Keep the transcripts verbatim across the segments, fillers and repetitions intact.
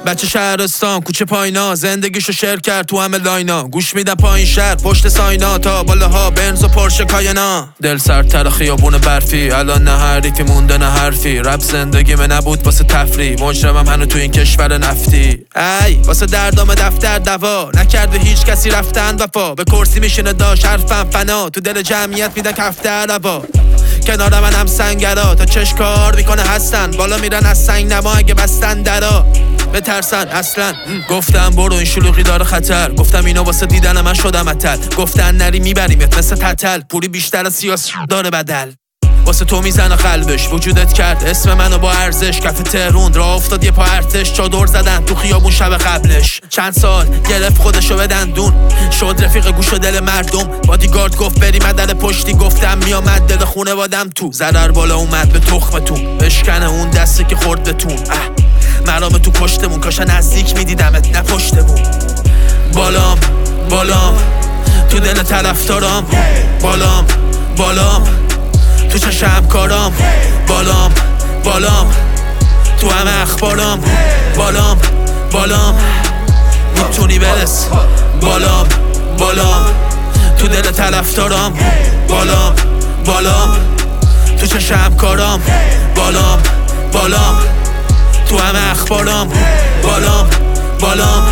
بچه شهرستان کوچه پاینا، زندگیشو شیر کرد تو همه لاینا. گوش میدم پایین شهر پشت ساینا، تا بالاها بنز و پرشه کاینا. دل سردتر خیابون برفی، الان نه حریفی مونده نه حرفی. رپ زندگی من نبود واسه تفریح، مجرمم هنو تو این کشور نفتی. ای واسه دردام دفتر دوا، نکرده هیچ کسی رفتن وفا. به کرسی میشینه داش حرفم فنا، تو دل جمعیت میدن کفتر روا. کنار من هم سنگرا، تا چش کار میکنه هستن، بالا میرن از سنگ نما اگه بستن درا. بترسن اصلا گفتم برو این شلوغی داره خطر، گفتم اینا واسه دیدن من شدم اتل. گفتن نری میبریمت مثل تتل، پولی بیشتر از سیاس داره بدل. واسه تو میزنه قلبش، وجودت کرد اسم منو با ارزش. کف تهرون راه افتاد یه پا ارتش، چادر زدن تو خیابون شب قبلش. چند سال گرفت خودشو به دندون، شد رفیق گوش و دل مردم. بادیگارد گفت بری مدل پشتی، گفتم میامد دل خونه وادم تو. ضرر بالا اومد به تخمتون، بشکنه اون دستی که خورد بتون. مرام تو پشتمون، کاشا نزدیک میدیدمت نه پشتمون. بالام بالام تو دل طرفدارام، بالام بالام تو چشم کارام. بالام بالام تو همه اخبارام. بالام بالام میتونی برس. بالام بالام تو دل طرفدارام. بالام بالام تو چشم کارام. بالام بالام تو همه اخبارام. بالام بالام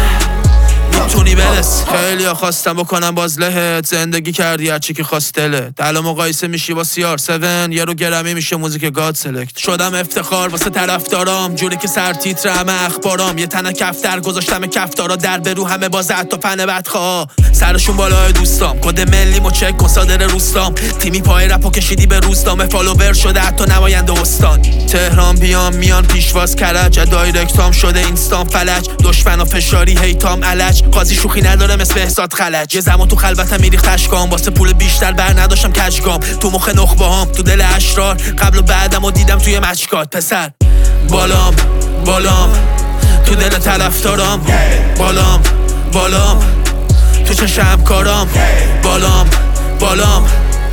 میتونی برس. خیلی ها خواستم بکنم باز لهت، زندگی کردی هرچی که خواست دلت. الان مقایسه میشی با سی آر هفت، یه رو گرمی میشه موزیک گاد سلکت. شدم افتخار واسه طرفدارام، جوری که سر تیتر همه اخبارام. یه تنه کفتر گذاشتم کفتارا، در برو همه باز حتی فن بدخواه. سرشون بالای دوستام، کد ملی مو چک کن صادر روستام. تیمی پای رپو کشیدی به روستام، فالوور شده حتی نماینده استان. تهران بیام میان پیشواز کرج، دایرکتام شده اینستام فلج. دشمن و فشاری هیتام علج، قاضی شوخی نداره مثل بهزاد خلج. یه زمان تو خلوتم میریخت اشکام، واسه پول بیشتر بر نداشتم کجگام. تو مخ نخبه هام تو دل اشرار، قبل و بعدم و دیدم توی مچکات. پسر بالام بالام تو دل طرفدارام. بالام بالام تو چشم کارام. بالام بالام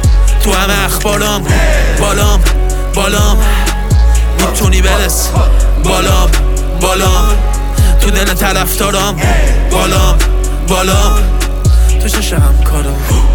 تو همه اخبارام. بالام بالام میتونی برس. بالام بالام تو دل طرفدارام. بالام بالام تو چشم کارام.